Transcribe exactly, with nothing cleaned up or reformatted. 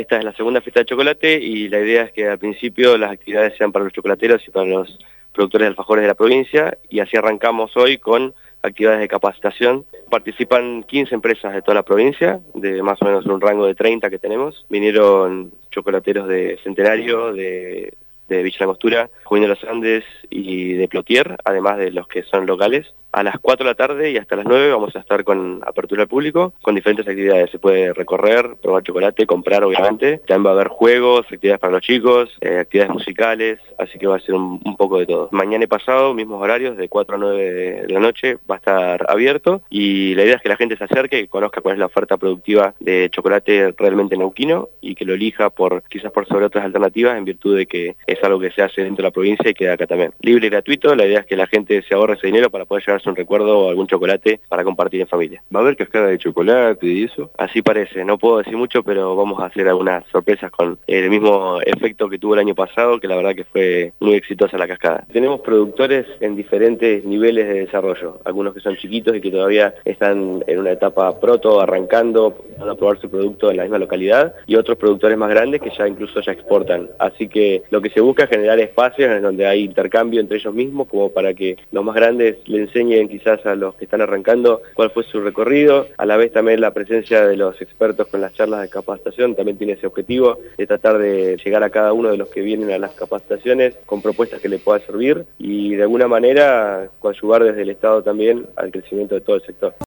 Esta es la segunda fiesta de chocolate y la idea es que al principio las actividades sean para los chocolateros y para los productores de alfajores de la provincia, y así arrancamos hoy con actividades de capacitación. Participan quince empresas de toda la provincia, de más o menos un rango de treinta que tenemos. Vinieron chocolateros de Centenario, de, de Villa Langostura, Junín de los Andes y de Plotier, además de los que son locales. A las cuatro de la tarde y hasta las nueve vamos a estar con apertura al público, con diferentes actividades. Se puede recorrer, probar chocolate, comprar obviamente. También va a haber juegos, actividades para los chicos, eh, actividades musicales, así que va a ser un, un poco de todo. Mañana y pasado, mismos horarios, de cuatro a nueve de la noche, va a estar abierto, y la idea es que la gente se acerque y conozca cuál es la oferta productiva de chocolate realmente neuquino y que lo elija por quizás por sobre otras alternativas, en virtud de que es algo que se hace dentro de la provincia y queda acá también. Libre y gratuito, la idea es que la gente se ahorre ese dinero para poder llevar un recuerdo o algún chocolate para compartir en familia. ¿Va a haber cascada de chocolate y eso? Así parece, no puedo decir mucho, pero vamos a hacer algunas sorpresas con el mismo efecto que tuvo el año pasado, que la verdad que fue muy exitosa la cascada. Tenemos productores en diferentes niveles de desarrollo, algunos que son chiquitos y que todavía están en una etapa proto, arrancando, van a probar su producto en la misma localidad, y otros productores más grandes que ya incluso ya exportan. Así que lo que se busca es generar espacios en donde hay intercambio entre ellos mismos, como para que los más grandes le enseñen quizás a los que están arrancando cuál fue su recorrido. A la vez también la presencia de los expertos con las charlas de capacitación también tiene ese objetivo de tratar de llegar a cada uno de los que vienen a las capacitaciones con propuestas que le puedan servir y de alguna manera coadyuvar desde el Estado también al crecimiento de todo el sector.